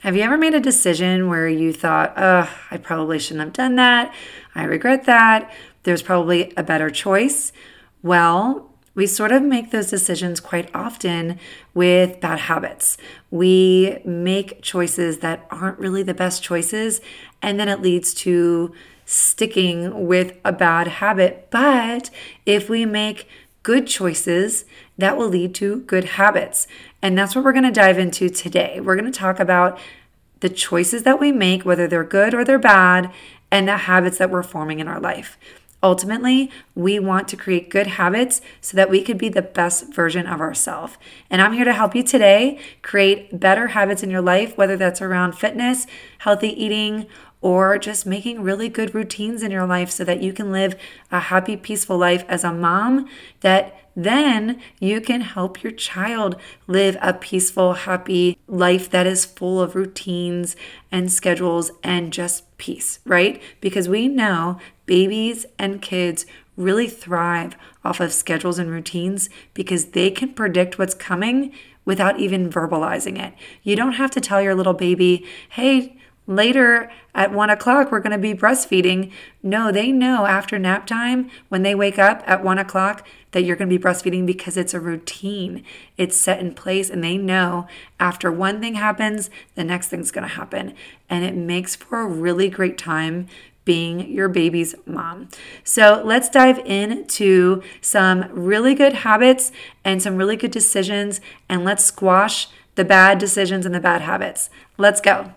Have you ever made a decision where you thought, I probably shouldn't have done that. I regret that. There's probably a better choice. Well, we sort of make those decisions quite often with bad habits. We make choices that aren't really the best choices, and then it leads to sticking with a bad habit. But if we make good choices, that will lead to good habits. And that's what we're going to dive into today. We're going to talk about the choices that we make, whether they're good or they're bad, and the habits that we're forming in our life. Ultimately, we want to create good habits so that we could be the best version of ourselves. And I'm here to help you today create better habits in your life, whether that's around fitness, healthy eating, or just making really good routines in your life so that you can live a happy, peaceful life as a mom, that then you can help your child live a peaceful, happy life that is full of routines and schedules and just peace, right? Because we know babies and kids really thrive off of schedules and routines because they can predict what's coming without even verbalizing it. You don't have to tell your little baby, hey, later at 1 o'clock, we're going to be breastfeeding. No, they know after nap time, when they wake up at 1 o'clock, that you're going to be breastfeeding because it's a routine. It's set in place, and they know after one thing happens, the next thing's going to happen. And it makes for a really great time being your baby's mom. So let's dive into some really good habits and some really good decisions, and let's squash the bad decisions and the bad habits. Let's go.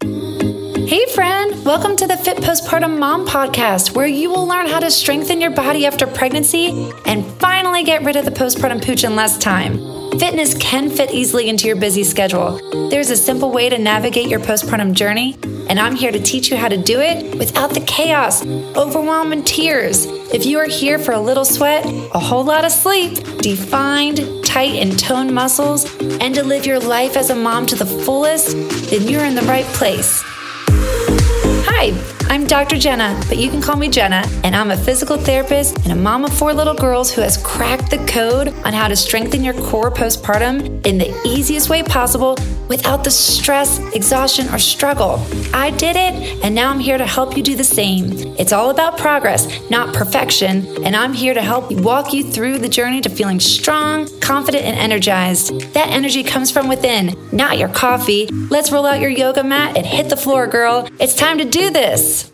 Hey friend, welcome to the Fit Postpartum Mom Podcast, where you will learn how to strengthen your body after pregnancy and finally get rid of the postpartum pooch in less time. Fitness can fit easily into your busy schedule. There's a simple way to navigate your postpartum journey, and I'm here to teach you how to do it without the chaos, overwhelm, and tears. If you are here for a little sweat, a whole lot of sleep, defined, tight, and toned muscles, and to live your life as a mom to the fullest, then you're in the right place. Hi, I'm Dr. Jenna, but you can call me Jenna, and I'm a physical therapist and a mom of 4 little girls who has cracked the code on how to strengthen your core postpartum in the easiest way possible without the stress, exhaustion, or struggle. I did it, and now I'm here to help you do the same. It's all about progress, not perfection, and I'm here to help walk you through the journey to feeling strong, confident, and energized. That energy comes from within, not your coffee. Let's roll out your yoga mat and hit the floor, girl. It's time to do this.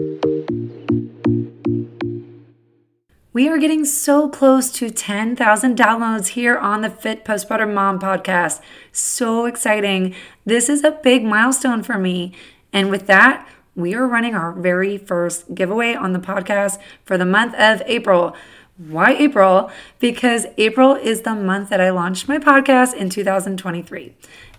We are getting so close to 10,000 downloads here on the Fit Postpartum Mom podcast. So exciting. This is a big milestone for me. And with that, we are running our very first giveaway on the podcast for the month of April. Why April? Because April is the month that I launched my podcast in 2023.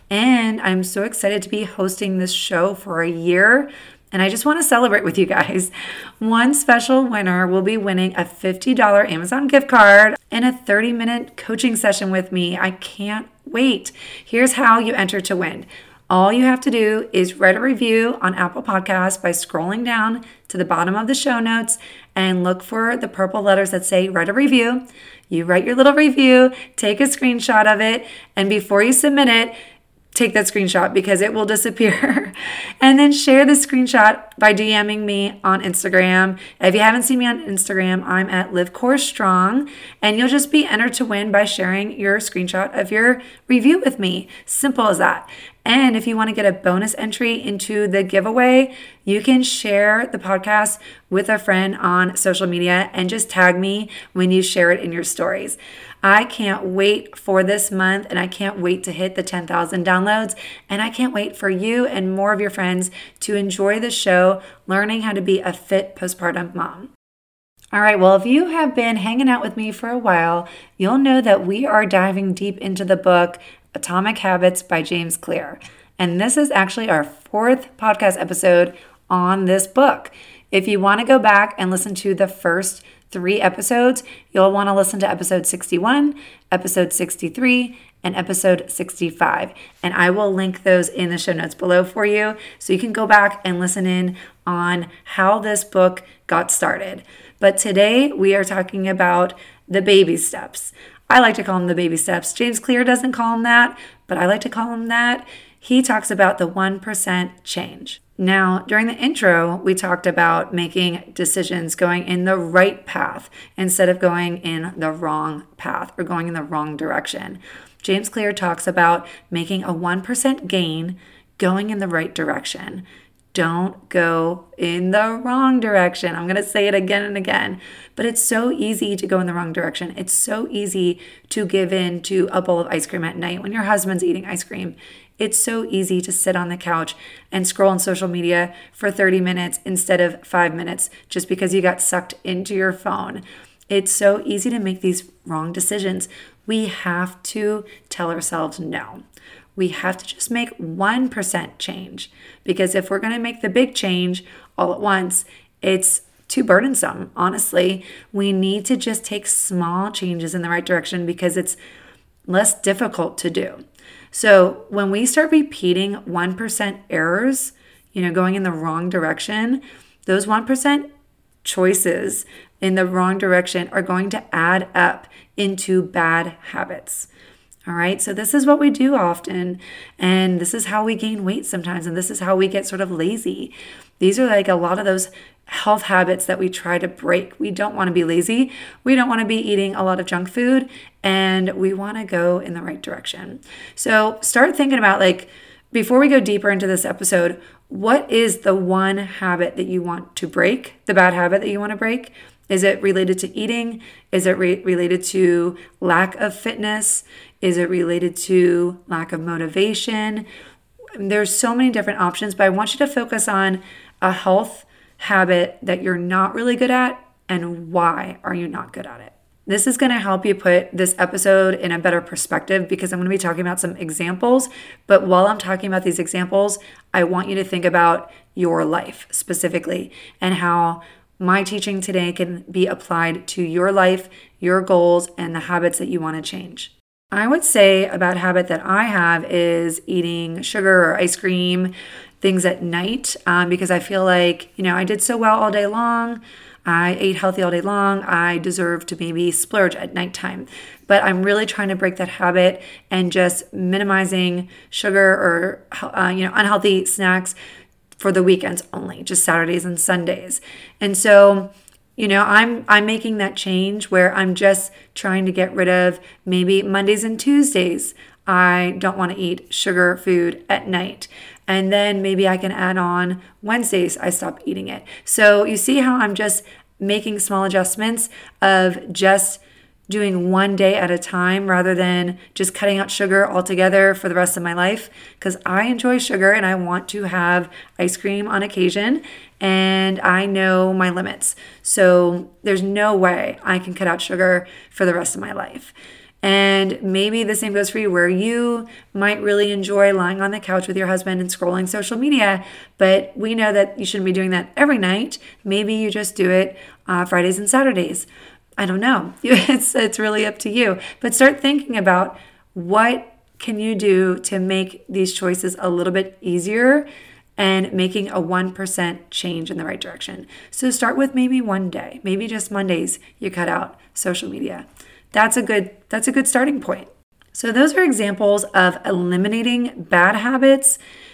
And I'm so excited to be hosting this show for a year. And I just want to celebrate with you guys. One special winner will be winning a $50 Amazon gift card and a 30-minute coaching session with me. I can't wait. Here's how you enter to win. All you have to do is write a review on Apple Podcasts by scrolling down to the bottom of the show notes and look for the purple letters that say write a review. You write your little review, take a screenshot of it, and before you submit it, take that screenshot because it will disappear. And then share the screenshot by DMing me on Instagram. If you haven't seen me on Instagram, I'm at LiveCoreStrong, and you'll just be entered to win by sharing your screenshot of your review with me. Simple as that. And if you want to get a bonus entry into the giveaway, you can share the podcast with a friend on social media and just tag me when you share it in your stories. I can't wait for this month, and I can't wait to hit the 10,000 downloads, and I can't wait for you and more of your friends to enjoy the show, learning how to be a fit postpartum mom. All right, well, if you have been hanging out with me for a while, you'll know that we are diving deep into the book Atomic Habits by James Clear. And this is actually our 4th podcast episode on this book. If you want to go back and listen to the first 3 episodes, you'll want to listen to episode 61, episode 63, and episode 65. And I will link those in the show notes below for you so you can go back and listen in on how this book got started. But today we are talking about the baby steps. I like to call them the baby steps. James Clear doesn't call them that, but I like to call them that. he talks about the 1% change. Now, during the intro, we talked about making decisions going in the right path instead of going in the wrong path or going in the wrong direction. James Clear talks about making a 1% gain going in the right direction. Don't go in the wrong direction. I'm going to say it again and again, but it's so easy to go in the wrong direction. It's so easy to give in to a bowl of ice cream at night when your husband's eating ice cream. It's so easy to sit on the couch and scroll on social media for 30 minutes instead of 5 minutes just because you got sucked into your phone. It's so easy to make these wrong decisions. We have to tell ourselves no. We have to just make 1% change, because if we're going to make the big change all at once, it's too burdensome. Honestly, we need to just take small changes in the right direction because it's less difficult to do. So when we start repeating 1% errors, going in the wrong direction, those 1% choices in the wrong direction are going to add up into bad habits. All right, so this is what we do often, and this is how we gain weight sometimes, and this is how we get sort of lazy. These are like a lot of those health habits that we try to break. We don't want to be lazy. We don't want to be eating a lot of junk food, and we want to go in the right direction. So start thinking about, before we go deeper into this episode, what is the one habit that you want to break, the bad habit that you want to break? Is it related to eating? Is it related to lack of fitness? Is it related to lack of motivation? There's so many different options, but I want you to focus on a health habit that you're not really good at and why are you not good at it. This is going to help you put this episode in a better perspective because I'm going to be talking about some examples. But while I'm talking about these examples, I want you to think about your life specifically and how my teaching today can be applied to your life, your goals, and the habits that you want to change. I would say a bad habit that I have is eating sugar or ice cream, things at night, because I feel like, I did so well all day long. I ate healthy all day long. I deserve to maybe splurge at nighttime. But I'm really trying to break that habit and just minimizing sugar or, unhealthy snacks for the weekends only, just Saturdays and Sundays. And so, I'm making that change where I'm just trying to get rid of maybe Mondays and Tuesdays. I don't want to eat sugar food at night. And then maybe I can add on Wednesdays, I stop eating it. So you see how I'm just making small adjustments of just doing one day at a time rather than just cutting out sugar altogether for the rest of my life, because I enjoy sugar and I want to have ice cream on occasion and I know my limits. So there's no way I can cut out sugar for the rest of my life. And maybe the same goes for you, where you might really enjoy lying on the couch with your husband and scrolling social media, but we know that you shouldn't be doing that every night. Maybe you just do it Fridays and Saturdays. I don't know. It's really up to you. But start thinking about what can you do to make these choices a little bit easier and making a 1% change in the right direction. So start with maybe one day, maybe just Mondays you cut out social media. That's a good starting point. So those are examples of eliminating bad habits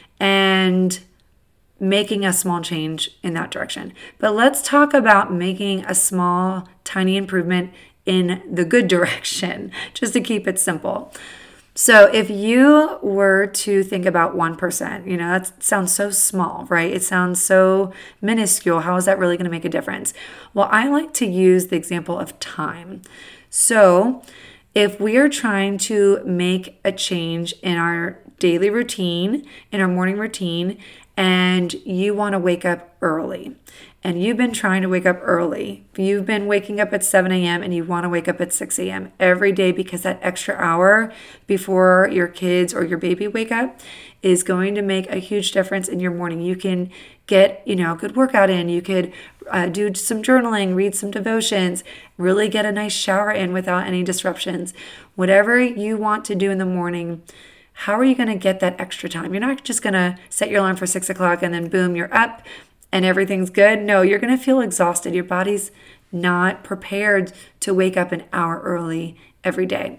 and making a small change in that direction. But let's talk about making a small, tiny improvement in the good direction, just to keep it simple. So if you were to think about 1%, that sounds so small, right? It sounds so minuscule. How is that really going to make a difference? Well, I like to use the example of time. So if we are trying to make a change in our daily routine, in our morning routine, and you want to wake up early, and you've been trying to wake up early, you've been waking up at 7 a.m. and you want to wake up at 6 a.m. every day because that extra hour before your kids or your baby wake up is going to make a huge difference in your morning. You can get, a good workout in. You could do some journaling, read some devotions, really get a nice shower in without any disruptions. Whatever you want to do in the morning, how are you going to get that extra time? You're not just going to set your alarm for 6 o'clock and then boom, you're up and everything's good. No, you're going to feel exhausted. Your body's not prepared to wake up an hour early every day.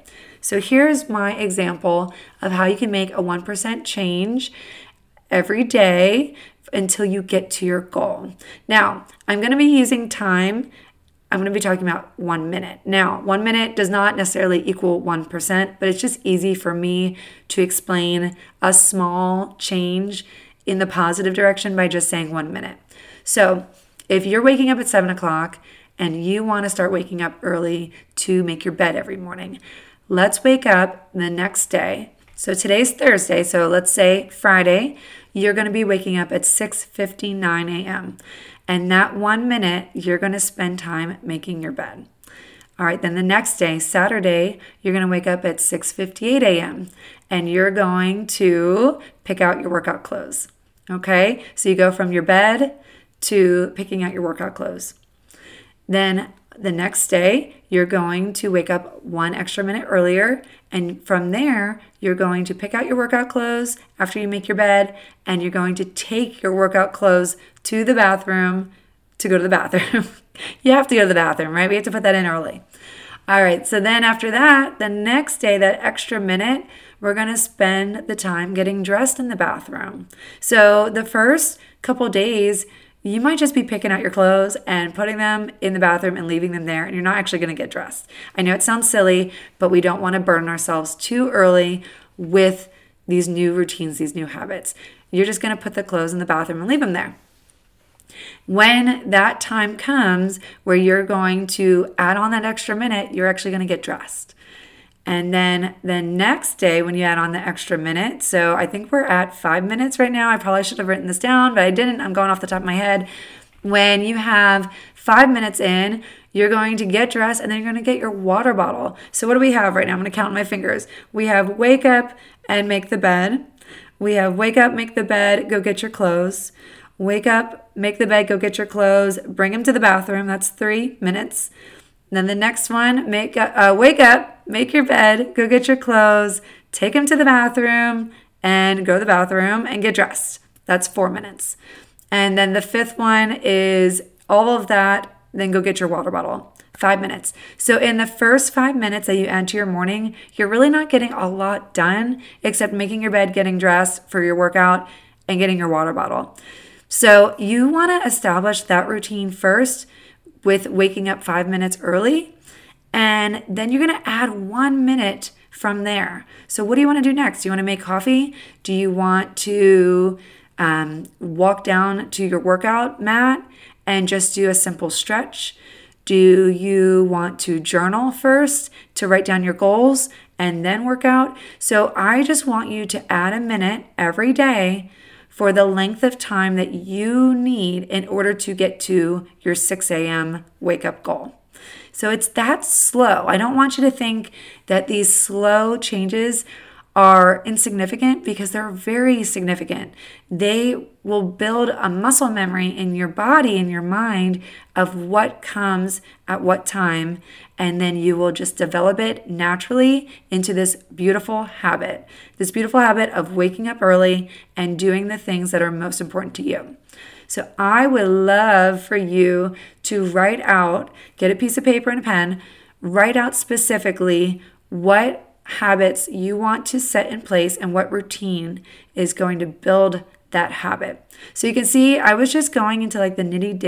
So here's my example of how you can make a 1% change every day until you get to your goal. Now, I'm going to be using time. I'm going to be talking about 1 minute. Now, 1 minute does not necessarily equal 1%, but it's just easy for me to explain a small change in the positive direction by just saying 1 minute. So if you're waking up at 7 o'clock and you want to start waking up early to make your bed every morning, let's wake up the next day. So today's Thursday, so let's say Friday, you're going to be waking up at 6:59 a.m. And that 1 minute, you're going to spend time making your bed. All right, then the next day, Saturday, you're going to wake up at 6:58 a.m. and you're going to pick out your workout clothes. Okay, so you go from your bed to picking out your workout clothes. Then the next day, you're going to wake up 1 extra minute earlier. And from there, you're going to pick out your workout clothes after you make your bed. And you're going to take your workout clothes to the bathroom to go to the bathroom. You have to go to the bathroom, right? We have to put that in early. All right. So then after that, the next day, that extra minute, we're going to spend the time getting dressed in the bathroom. So the first couple days, you might just be picking out your clothes and putting them in the bathroom and leaving them there, and you're not actually going to get dressed. I know it sounds silly, but we don't want to burden ourselves too early with these new routines, these new habits. You're just going to put the clothes in the bathroom and leave them there. When that time comes where you're going to add on that extra minute, you're actually going to get dressed. And then the next day when you add on the extra minute, so I think we're at 5 minutes right now. I probably should have written this down, but I didn't. I'm going off the top of my head. When you have 5 minutes in, you're going to get dressed and then you're going to get your water bottle. So what do we have right now? I'm going to count my fingers. We have wake up and make the bed. We have wake up, make the bed, go get your clothes. Wake up, make the bed, go get your clothes, bring them to the bathroom. That's 3 minutes. Then the next one, wake up, make your bed, go get your clothes, take them to the bathroom, and go to the bathroom and get dressed. That's 4 minutes. And then the fifth one is all of that, then go get your water bottle. 5 minutes. So in the first 5 minutes that you enter your morning, you're really not getting a lot done except making your bed, getting dressed for your workout, and getting your water bottle. So you want to establish that routine first with waking up 5 minutes early, and then you're going to add 1 minute from there. So what do you want to do next? Do you want to make coffee? Do you want to walk down to your workout mat and just do a simple stretch? Do you want to journal first to write down your goals and then work out? So I just want you to add a minute every day for the length of time that you need in order to get to your 6 a.m. wake up goal. So it's that slow. I don't want you to think that these slow changes are insignificant, because they're very significant. They will build a muscle memory in your body and your mind of what comes at what time, and then you will just develop it naturally into this beautiful habit of waking up early and doing the things that are most important to you. So I would love for you to write out, get a piece of paper and a pen, write out specifically what habits you want to set in place and what routine is going to build that habit. So you can see I was just going into like the nitty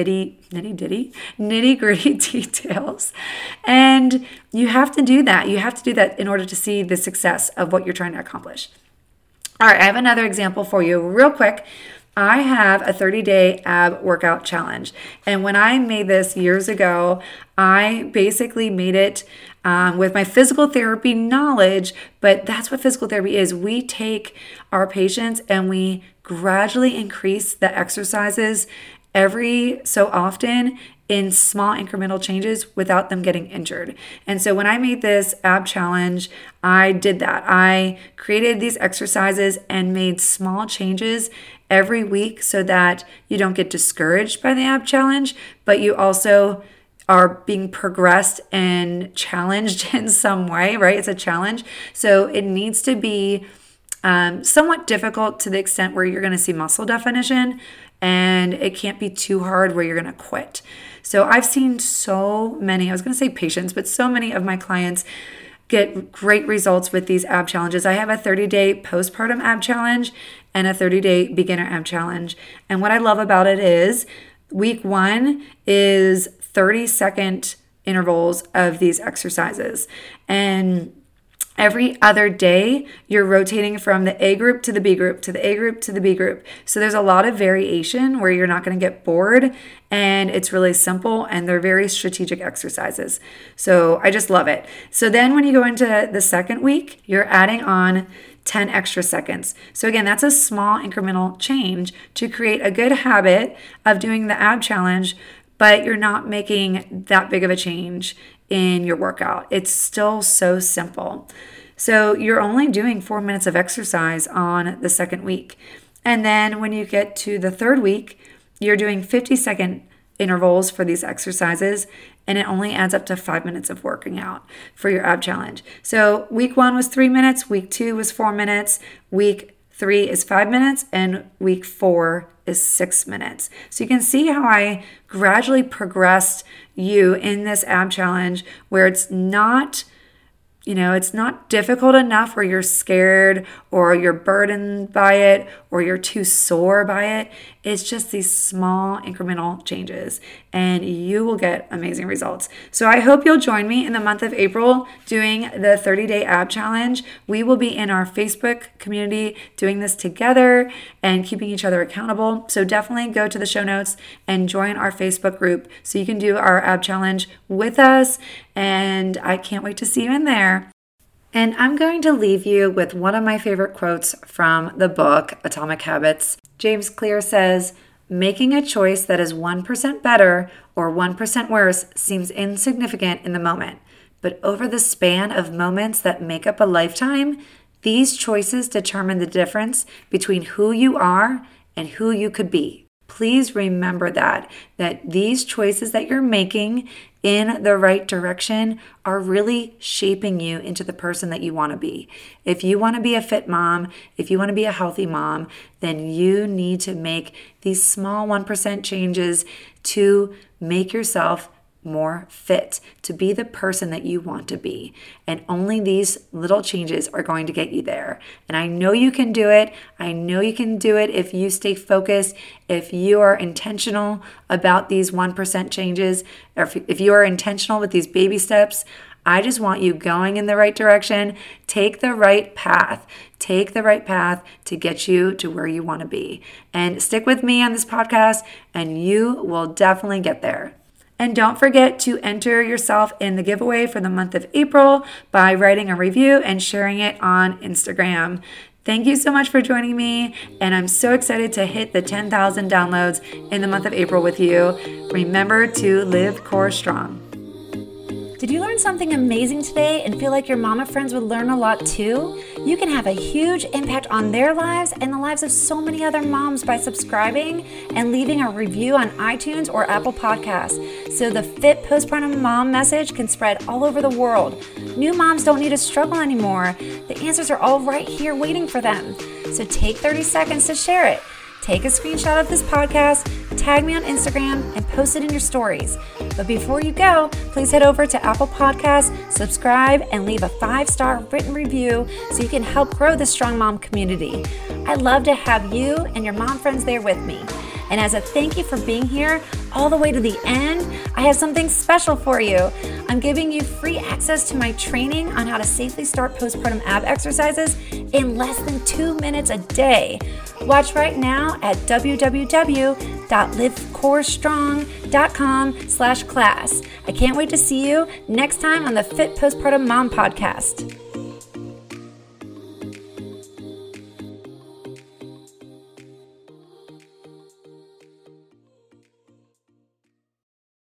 gritty details. And you have to do that. You have to do that in order to see the success of what you're trying to accomplish. All right, I have another example for you real quick. I have a 30-day ab workout challenge. And when I made this years ago, I basically made it with my physical therapy knowledge, but that's what physical therapy is. We take our patients and we gradually increase the exercises every so often in small incremental changes without them getting injured. And so when I made this ab challenge, I did that. I created these exercises and made small changes every week so that you don't get discouraged by the ab challenge, but you also are being progressed and challenged in some way, right? It's a challenge. So it needs to be somewhat difficult to the extent where you're going to see muscle definition, and it can't be too hard where you're going to quit. So I've seen so many, I was going to say patients, but so many of my clients get great results with these ab challenges. I have a 30-day postpartum ab challenge and a 30-day beginner ab challenge. And what I love about it is week 1 is 30-second intervals of these exercises. And every other day, you're rotating from the A group to the B group to the A group to the B group. So there's a lot of variation where you're not going to get bored, and it's really simple, and they're very strategic exercises. So I just love it. So then when you go into the second week, you're adding on 10 extra seconds. So again, that's a small incremental change to create a good habit of doing the ab challenge, but you're not making that big of a change in your workout. It's still so simple. So you're only doing 4 minutes of exercise on the second week. And then when you get to the third week, you're doing 50-second intervals for these exercises, and it only adds up to 5 minutes of working out for your ab challenge. So week 1 was 3 minutes, week 2 was 4 minutes, week 3 is 5 minutes, and week 4 is 6 minutes. So you can see how I gradually progressed you in this ab challenge where it's not difficult enough where you're scared or you're burdened by it or you're too sore by it. It's just these small incremental changes, and you will get amazing results. So I hope you'll join me in the month of April doing the 30-day ab challenge. We will be in our Facebook community doing this together and keeping each other accountable. So definitely go to the show notes and join our Facebook group so you can do our ab challenge with us. And I can't wait to see you in there. And I'm going to leave you with one of my favorite quotes from the book, Atomic Habits. James Clear says, "Making a choice that is 1% better or 1% worse seems insignificant in the moment. But over the span of moments that make up a lifetime, these choices determine the difference between who you are and who you could be." Please remember that these choices that you're making in the right direction are really shaping you into the person that you want to be. If you want to be a fit mom, if you want to be a healthy mom, then you need to make these small 1% changes to make yourself more fit, to be the person that you want to be. And only these little changes are going to get you there. And I know you can do it. I know you can do it if you stay focused, if you are intentional about these 1% changes, or if you are intentional with these baby steps. I just want you going in the right direction. Take the right path. Take the right path to get you to where you want to be. And stick with me on this podcast, and you will definitely get there. And don't forget to enter yourself in the giveaway for the month of April by writing a review and sharing it on Instagram. Thank you so much for joining me, and I'm so excited to hit the 10,000 downloads in the month of April with you. Remember to live core strong. Did you learn something amazing today and feel like your mama friends would learn a lot too? You can have a huge impact on their lives and the lives of so many other moms by subscribing and leaving a review on iTunes or Apple Podcasts, so the Fit Postpartum Mom message can spread all over the world. New moms don't need to struggle anymore. The answers are all right here waiting for them. So take 30 seconds to share it. Take a screenshot of this podcast, tag me on Instagram, and post it in your stories. But before you go, please head over to Apple Podcasts, subscribe, and leave a 5-star written review so you can help grow the Strong Mom community. I'd love to have you and your mom friends there with me. And as a thank you for being here all the way to the end, I have something special for you. I'm giving you free access to my training on how to safely start postpartum ab exercises in less than 2 minutes a day. Watch right now at www.livecorestrong.com/class. I can't wait to see you next time on the Fit Postpartum Mom podcast.